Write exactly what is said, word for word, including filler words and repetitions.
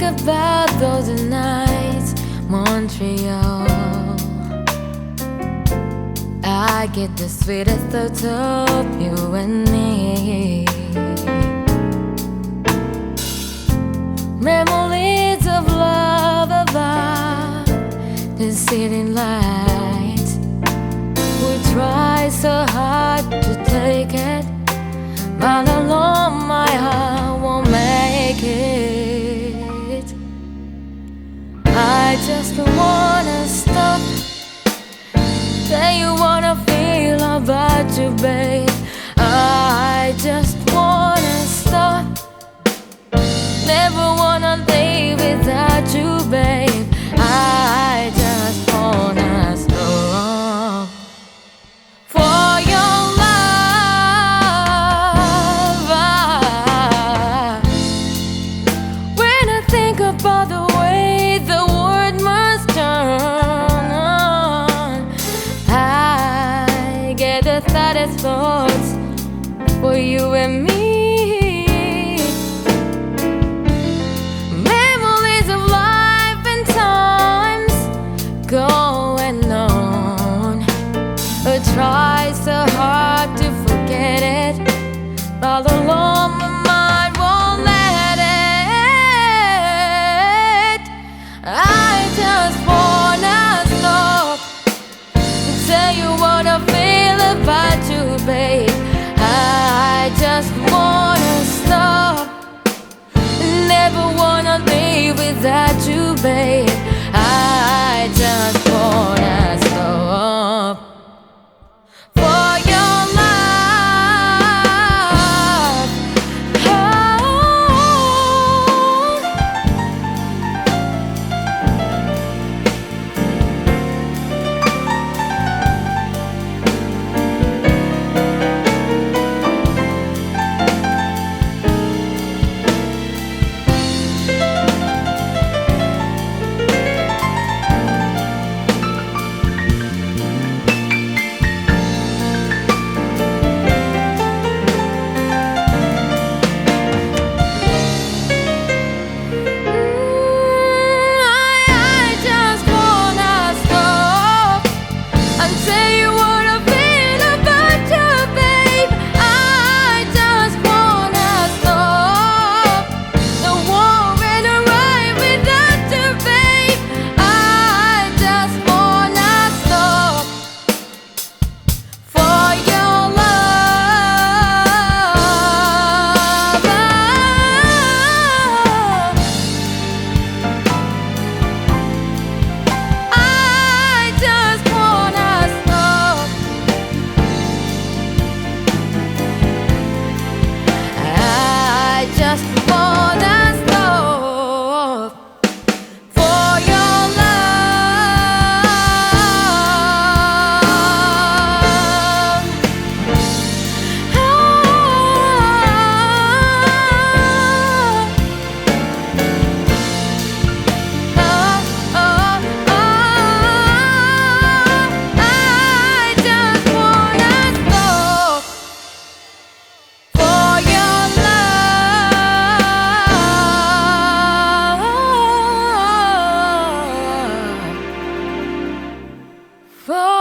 about those nights, Montreal. I get the sweetest thoughts of you and me. Memories of love about the city lights. We try so hard to take it, but alone my heart won't make it. I just wanna stop. Say you wanna feel about you, babe. I just wanna stop. Never wanna leave without you, babe. I just wanna stop. For your love, when I think about the way the world must turn on, I get the saddest thoughts for you and me. Memories of life and times going on. I try so hard to forget it, but alone my mind won't let it. I just wanna stop. Tell you what I feel about you, babe. I just wanna stop. Never wanna leave without you, babe. I just wanna stop. For your love, oh. For